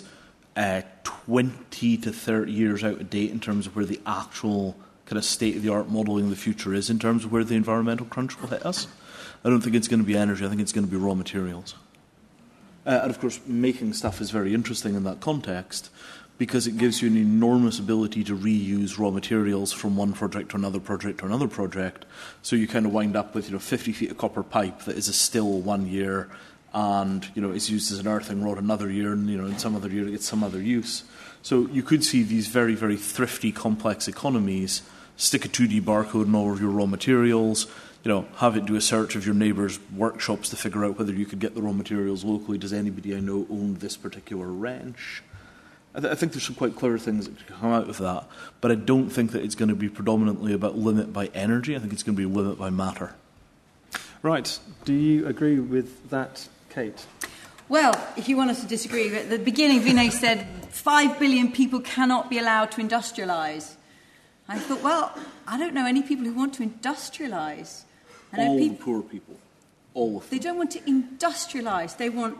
20 to 30 years out of date in terms of where the actual kind of state-of-the-art modelling of the future is in terms of where the environmental crunch will hit us. I don't think it's going to be energy. I think it's going to be raw materials. And, of course, making stuff is very interesting in that context because it gives you an enormous ability to reuse raw materials from one project to another project to another project. So you kind of wind up with 50 feet of copper pipe that is a still 1 year and it's used as an earthing rod another year and in some other year it gets some other use. So you could see these very, very thrifty, complex economies stick a 2D barcode on all of your raw materials, have it do a search of your neighbour's workshops to figure out whether you could get the raw materials locally. Does anybody I know own this particular wrench? I think there's some quite clever things that could come out of that, but I don't think that it's going to be predominantly about limit by energy. I think it's going to be limit by matter. Right. Do you agree with that, Kate? Well, if you want us to disagree, at the beginning, Vinay said 5 billion people cannot be allowed to industrialise. I thought, well, I don't know any people who want to industrialise. All the poor people. All of them. They don't want to industrialise. They want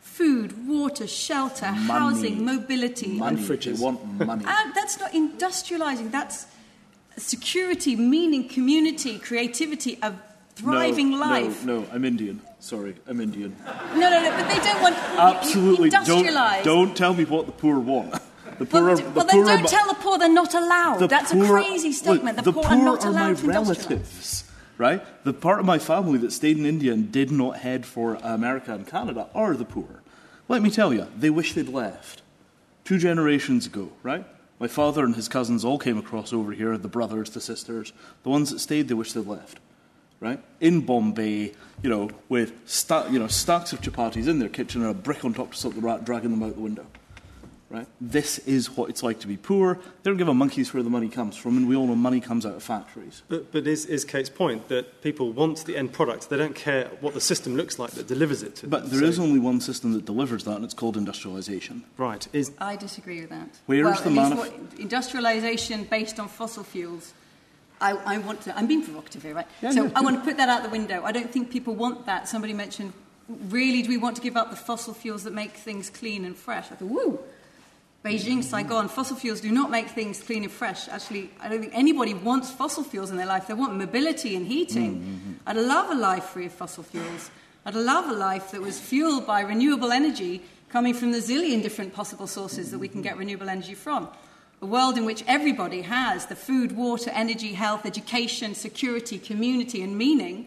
food, water, shelter, housing, mobility. Money. They want money. And that's not industrializing. That's security, meaning, community, creativity, a thriving life. No, I'm Indian. Sorry, I'm Indian. No, but they don't want Absolutely. industrialized. Don't tell me what the poor want. The poor Well, then don't are, tell the poor they're not allowed. That's a crazy statement. Look, the poor are not allowed to my industrialize. relatives, right? The part of my family that stayed in India and did not head for America and Canada are the poor. Let me tell you, they wish they'd left. 2 generations ago, right? My father and his cousins all came across over here, the brothers, the sisters. The ones that stayed, they wish they'd left. Right? In Bombay, with stacks of chapatis in their kitchen and a brick on top to stop the rat dragging them out the window. Right? This is what it's like to be poor. They don't give a monkeys where the money comes from, and we all know money comes out of factories. But is Kate's point that people want the end product? They don't care what the system looks like that delivers it to them. But there is only one system that delivers that, and it's called industrialization. Right. I disagree with that. Where's the industrialization based on fossil fuels? I'm being provocative here, right? Yeah, I want to put that out the window. I don't think people want that. Somebody mentioned, really, do we want to give up the fossil fuels that make things clean and fresh? I thought, woo! Beijing, Saigon, fossil fuels do not make things clean and fresh. Actually, I don't think anybody wants fossil fuels in their life. They want mobility and heating. Mm-hmm. I'd love a life free of fossil fuels. I'd love a life that was fueled by renewable energy coming from the zillion different possible sources that we can get renewable energy from. A world in which everybody has the food, water, energy, health, education, security, community, and meaning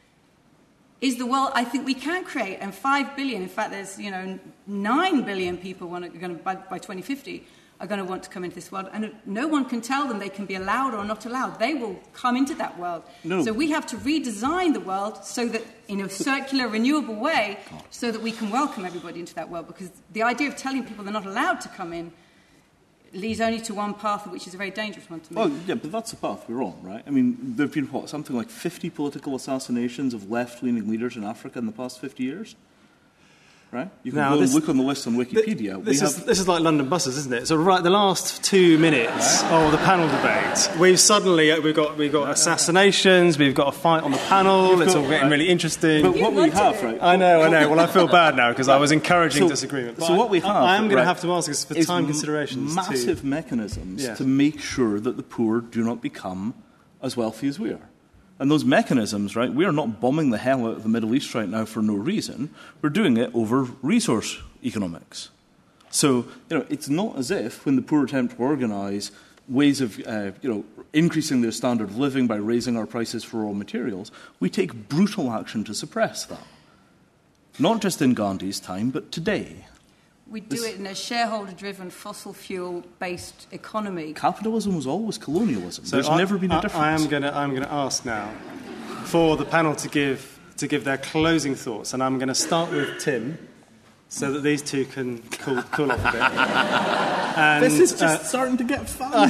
is the world I think we can create. And 5 billion, in fact, there's 9 billion people by 2050 are going to want to come into this world, and no one can tell them they can be allowed or not allowed. They will come into that world. No. So we have to redesign the world so that in a circular, renewable way, so that we can welcome everybody into that world. Because the idea of telling people they're not allowed to come in leads only to one path, which is a very dangerous one to me. Well, yeah, but that's the path we're on, right? I mean, there have been, something like 50 political assassinations of left-leaning leaders in Africa in the past 50 years? Right? You can look on the list on Wikipedia. This is like London buses, isn't it? So right, the last 2 minutes of the panel debate, we've got assassinations, we've got a fight on the panel. It's all getting really interesting. But what we have, right? I know. Well, I feel bad now because I was encouraging disagreement. So what we have, I am going to have to ask us for time considerations. Massive mechanisms to make sure that the poor do not become as wealthy as we are. And those mechanisms, right, we are not bombing the hell out of the Middle East right now for no reason. We're doing it over resource economics. So, it's not as if when the poor attempt to organise ways of, increasing their standard of living by raising our prices for raw materials, we take brutal action to suppress that. Not just in Gandhi's time, but today. We do it in a shareholder-driven, fossil fuel-based economy. Capitalism was always colonialism. So there's never been a difference. I'm going to ask now for the panel to give their closing thoughts, and I'm going to start with Tim, so that these two can cool off a bit. And, this is just starting to get fun.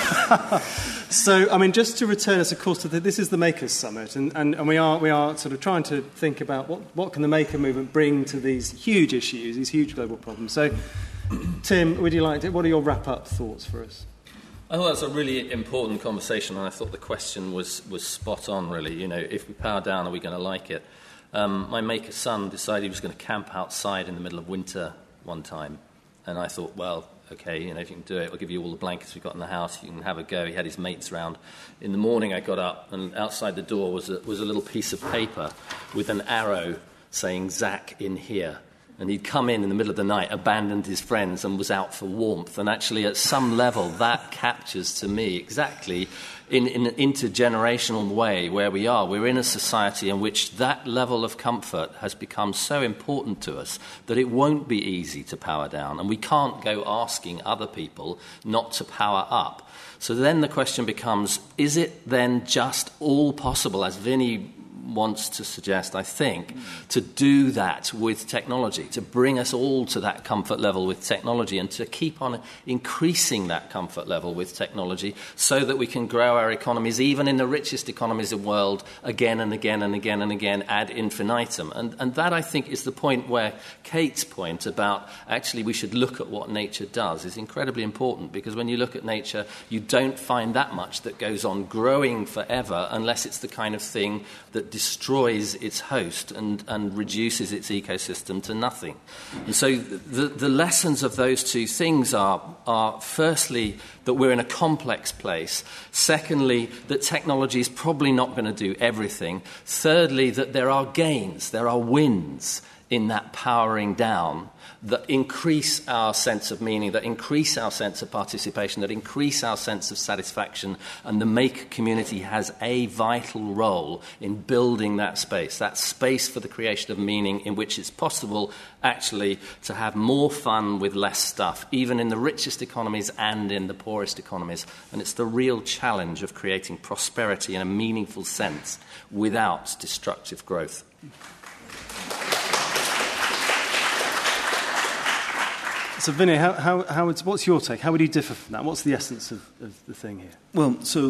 So, I mean, just to return us, of course, to this is the Makers Summit, and we are sort of trying to think about what can the Maker movement bring to these huge issues, these huge global problems. So, Tim, what are your wrap-up thoughts for us? I thought that was a really important conversation, and I thought the question was spot on, really. If we power down, are we going to like it? My Maker son decided he was going to camp outside in the middle of winter one time, and I thought, well, okay, if you can do it, I'll give you all the blankets we've got in the house. You can have a go. He had his mates around. In the morning, I got up, and outside the door was a little piece of paper with an arrow saying, "Zach, in here." And he'd come in the middle of the night, abandoned his friends, and was out for warmth. And actually, at some level, that captures to me exactly in an intergenerational way where we are. We're in a society in which that level of comfort has become so important to us that it won't be easy to power down. And we can't go asking other people not to power up. So then the question becomes, is it then just all possible, as Vinny wants to suggest, I think, to do that with technology, to bring us all to that comfort level with technology and to keep on increasing that comfort level with technology so that we can grow our economies, even in the richest economies of the world, again and again and again and again ad infinitum. And that, I think, is the point where Kate's point about actually we should look at what nature does is incredibly important, because when you look at nature, you don't find that much that goes on growing forever unless it's the kind of thing that destroys its host and reduces its ecosystem to nothing. And so the lessons of those two things are firstly, that we're in a complex place. Secondly, that technology is probably not going to do everything. Thirdly, that there are gains, there are wins in that powering down that increase our sense of meaning, that increase our sense of participation, that increase our sense of satisfaction, and the maker community has a vital role in building that space for the creation of meaning, in which it's possible actually to have more fun with less stuff, even in the richest economies and in the poorest economies. And it's the real challenge of creating prosperity in a meaningful sense without destructive growth. So, Vinny, what's your take? How would you differ from that? What's the essence of the thing here? Well, so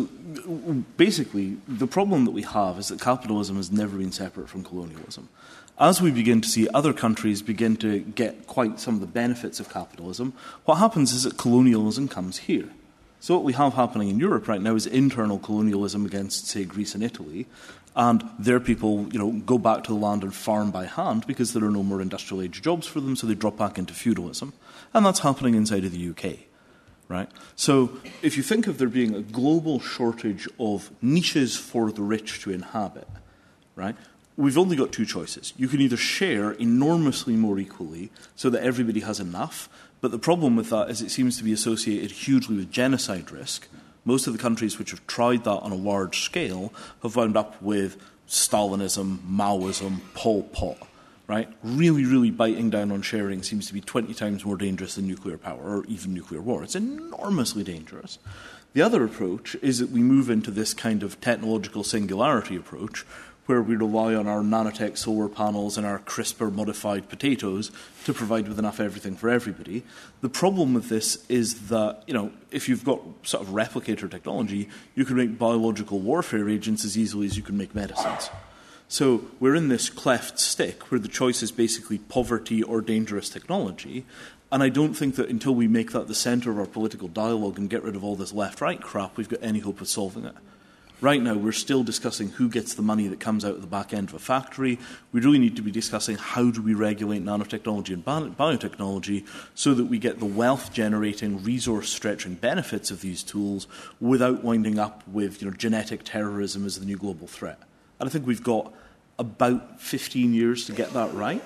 basically, the problem that we have is that capitalism has never been separate from colonialism. As we begin to see other countries begin to get quite some of the benefits of capitalism, what happens is that colonialism comes here. So what we have happening in Europe right now is internal colonialism against, say, Greece and Italy, and their people, go back to the land and farm by hand because there are no more industrial age jobs for them, so they drop back into feudalism. And that's happening inside of the UK, right? So if you think of there being a global shortage of niches for the rich to inhabit, right, we've only got two choices. You can either share enormously more equally so that everybody has enough, but the problem with that is it seems to be associated hugely with genocide risk. Most of the countries which have tried that on a large scale have wound up with Stalinism, Maoism, Pol Pot, right? Really, really biting down on sharing seems to be 20 times more dangerous than nuclear power or even nuclear war. It's enormously dangerous. The other approach is that we move into this kind of technological singularity approach where we rely on our nanotech solar panels and our CRISPR-modified potatoes to provide with enough everything for everybody. The problem with this is that, if you've got sort of replicator technology, you can make biological warfare agents as easily as you can make medicines. So we're in this cleft stick where the choice is basically poverty or dangerous technology, and I don't think that until we make that the centre of our political dialogue and get rid of all this left-right crap, we've got any hope of solving it. Right now, we're still discussing who gets the money that comes out of the back end of a factory. We really need to be discussing how do we regulate nanotechnology and biotechnology so that we get the wealth-generating, resource-stretching benefits of these tools without winding up with genetic terrorism as the new global threat. And I think we've got about 15 years to get that right.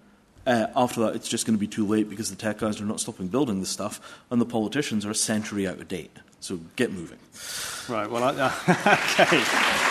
After that, it's just going to be too late because the tech guys are not stopping building this stuff and the politicians are a century out of date. So get moving. Right, well, okay.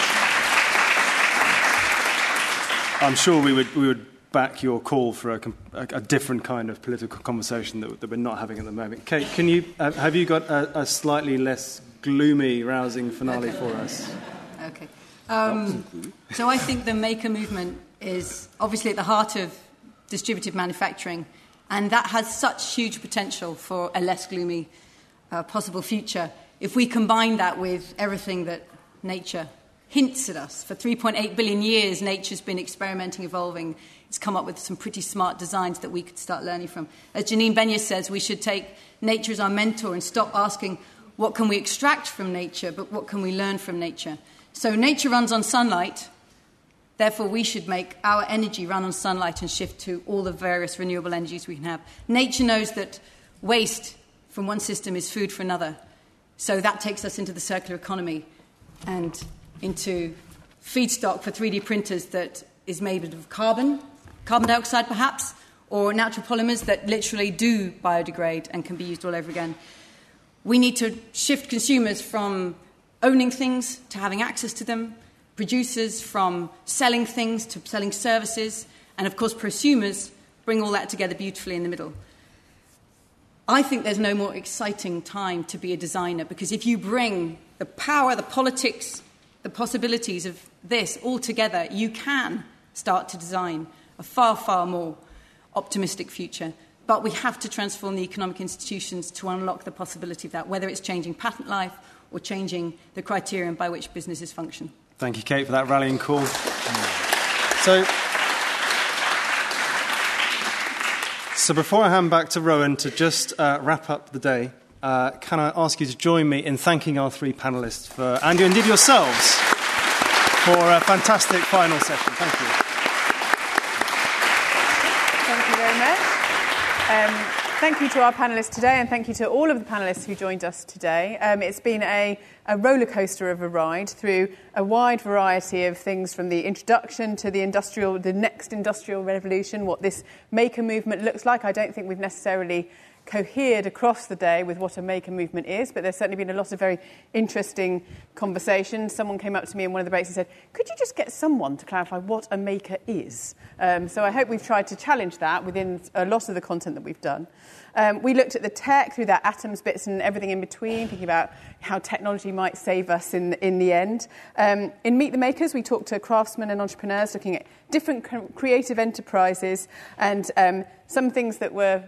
I'm sure we would back your call for a different kind of political conversation that we're not having at the moment. Kate, have you got a slightly less gloomy, rousing finale for us? Okay. So I think the maker movement is obviously at the heart of distributed manufacturing, and that has such huge potential for a less gloomy possible future if we combine that with everything that nature hints at us. For 3.8 billion years, nature's been experimenting, evolving. It's come up with some pretty smart designs that we could start learning from. As Janine Benyus says, we should take nature as our mentor and stop asking what can we extract from nature, but what can we learn from nature. So nature runs on sunlight. Therefore, we should make our energy run on sunlight and shift to all the various renewable energies we can have. Nature knows that waste from one system is food for another. So that takes us into the circular economy and into feedstock for 3D printers that is made of carbon dioxide perhaps, or natural polymers that literally do biodegrade and can be used all over again. We need to shift consumers from owning things to having access to them, producers from selling things to selling services, and of course prosumers bring all that together beautifully in the middle. I think there's no more exciting time to be a designer, because if you bring the power, the politics, the possibilities of this all together, you can start to design a far, far more optimistic future. But we have to transform the economic institutions to unlock the possibility of that, whether it's changing patent life or changing the criterion by which businesses function. Thank you, Kate, for that rallying call. So before I hand back to Rowan to just wrap up the day, can I ask you to join me in thanking our three panellists and indeed yourselves for a fantastic final session. Thank you. Thank you very much. Thank you to our panellists today, and thank you to all of the panellists who joined us today. It's been a roller coaster of a ride through a wide variety of things, from the introduction to the next industrial revolution, what this maker movement looks like. I don't think we've necessarily cohered across the day with what a maker movement is, but there's certainly been a lot of very interesting conversations. Someone came up to me in one of the breaks and said, could you just get someone to clarify what a maker is? So I hope we've tried to challenge that within a lot of the content that we've done. We looked at the tech through that atoms bits and everything in between, thinking about how technology might save us in the end. In Meet the Makers, we talked to craftsmen and entrepreneurs looking at different creative enterprises and some things that were,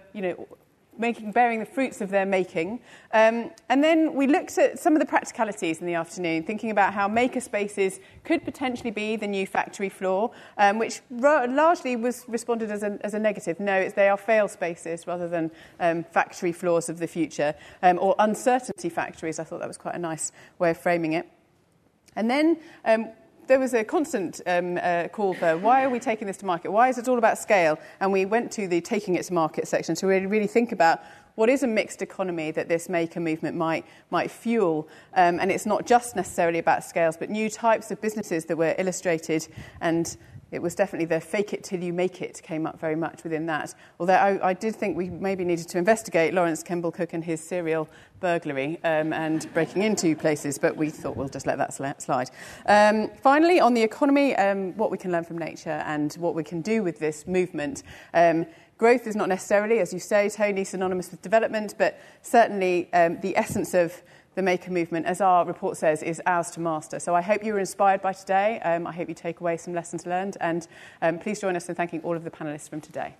bearing the fruits of their making. And then we looked at some of the practicalities in the afternoon, thinking about how maker spaces could potentially be the new factory floor, which largely was responded as a negative. No, they are fail spaces rather than factory floors of the future, or uncertainty factories. I thought that was quite a nice way of framing it. And then there was a constant call for, why are we taking this to market? Why is it all about scale? And we went to the taking it to market section to really think about what is a mixed economy that this maker movement might fuel. And it's not just necessarily about scales, but new types of businesses that were illustrated. And it was definitely the fake it till you make it came up very much within that. Although I did think we maybe needed to investigate Lawrence Kemble Cook and his serial burglary and breaking into places, but we thought we'll just let that slide. Finally, on the economy, what we can learn from nature and what we can do with this movement. Growth is not necessarily, as you say, Tony, synonymous with development, but certainly the essence of the maker movement, as our report says, is ours to master. So I hope you were inspired by today. I hope you take away some lessons learned. And please join us in thanking all of the panellists from today.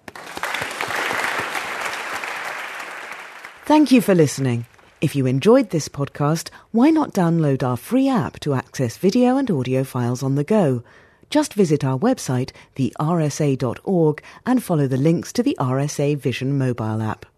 Thank you for listening. If you enjoyed this podcast, why not download our free app to access video and audio files on the go? Just visit our website, thersa.org, and follow the links to the RSA Vision mobile app.